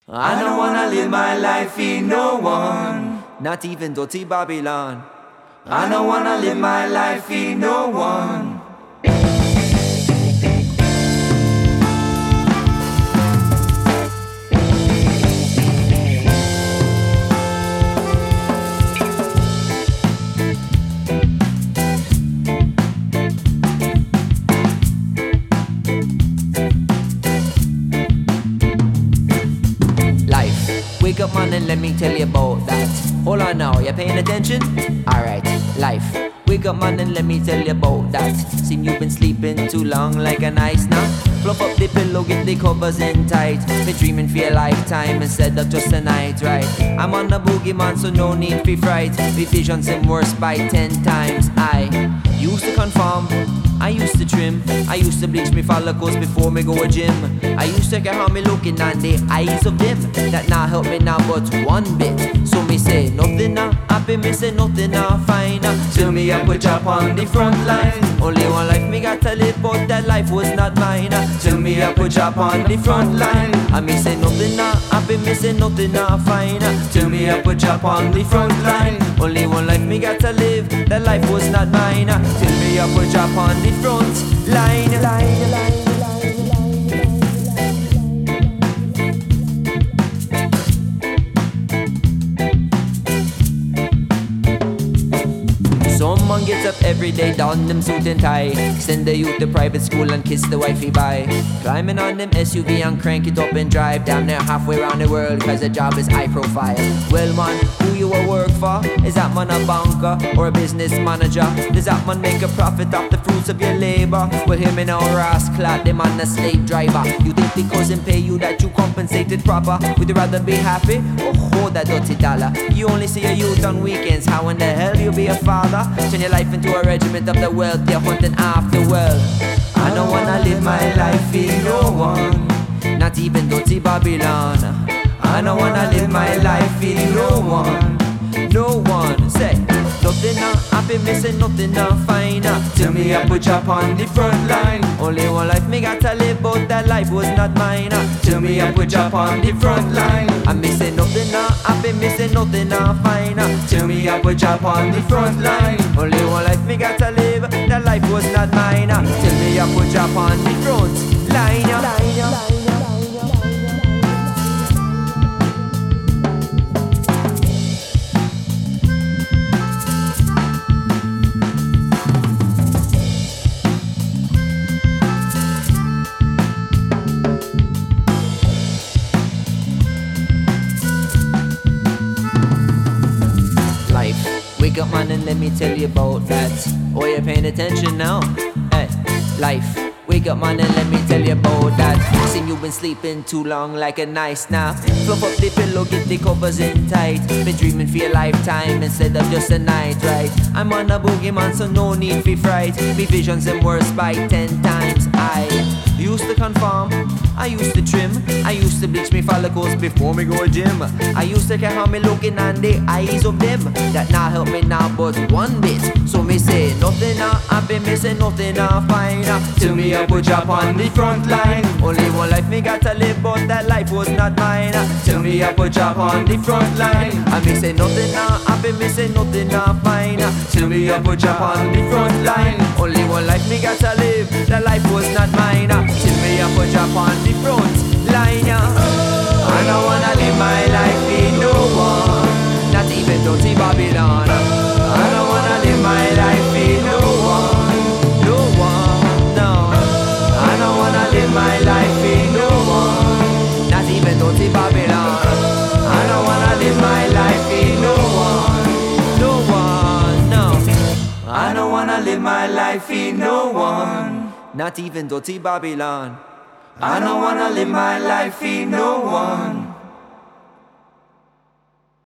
I don't wanna live my life in no one, not even dirty Babylon. I don't wanna live my life in no one. Wake up, man, and let me tell you about that. Hold on now, you paying attention? Alright, life. Wake up, man, and let me tell you about that. Seem you've been sleeping too long like a nice nap. Fluff up the pillow, get the covers in tight. Been dreaming for a lifetime instead of just a night, right? I'm on the boogie, man, so no need for fright. The visions seem worse by 10 times. I used to conform, I used to trim, I used to bleach me follicles before me go a gym. I used to care how me looking on the eyes of them. That not help me now but one bit. So me say nothing now, happy me say nothing now, fine now. Till me I put up on the front line. Only one life me got to live, but that life was not mine. Till me I put up on the front line. And me say nothing now, happy me say nothing now, fine. Till me I put up on the front line. Only one life me got to live, that life was not mine. Till me I put up on the front line. Someone gets up every day, don them suit and tie, send the youth to private school and kiss the wifey bye. Climbing on them SUV and crank it up and drive down there halfway around the world, cause the job is high profile. Well man, who you a work for? Is that man a banker or a business manager? Does that man make a profit off the fruits of your labor? Well him in a rascal, them man a slave driver. You think because him pay you that you compensated proper? Would you rather be happy or hold that dirty dollar? You only see a youth on weekends, how in the hell you be a father? Turn your life into a regiment of the wealth, you're hunting after wealth. I don't wanna live my life in no one, not even dirty Babylon. I don't wanna live my life in no one, no one. Say nothing now, happy me say nothing now, fine. Till me I put up on the front line. Only one life me got to live, but that life was not mine. Till me I put up on the front line. And me say nothing now, happy me say nothing now, fine. Till me I put up on the front line. Only one life me got to live, that life was not mine. Till me I put up on the front line. Wake up man and let me tell you about that. Oh, you're paying attention now? Hey, life. Wake up man and let me tell you about that. Seen you've been sleeping too long like a nice nap. Fluff up the pillow, get the covers in tight. Been dreaming for a lifetime instead of just a night, right? I'm on a boogie man, so no need for fright. Me visions them worse by 10 times. I used to conform, I used to trim, I used to bleach me follicles before me go a gym. I used to care how me looking on the eyes of them. That not help me now but one bit. So me say nothing now, happy me say nothing now, fine. Till me I put up on the front line. Only one life me got to live, but that life was not mine. Till me I put up on the front line. And me say nothing now, happy me say nothing now, fine. Till me I put up on the front line. Only one life me got to live, that life was not mine. Till me I put up on the front line. I don't wanna live my life in no one, not even dirty Babylon. I don't wanna live my life in no one, no one, no. I don't wanna live my life in no one, not even dirty Babylon. I don't wanna live my life in no one, no one, no. I don't wanna live my life in no one, not even dirty Babylon. I don't wanna live my life in no one.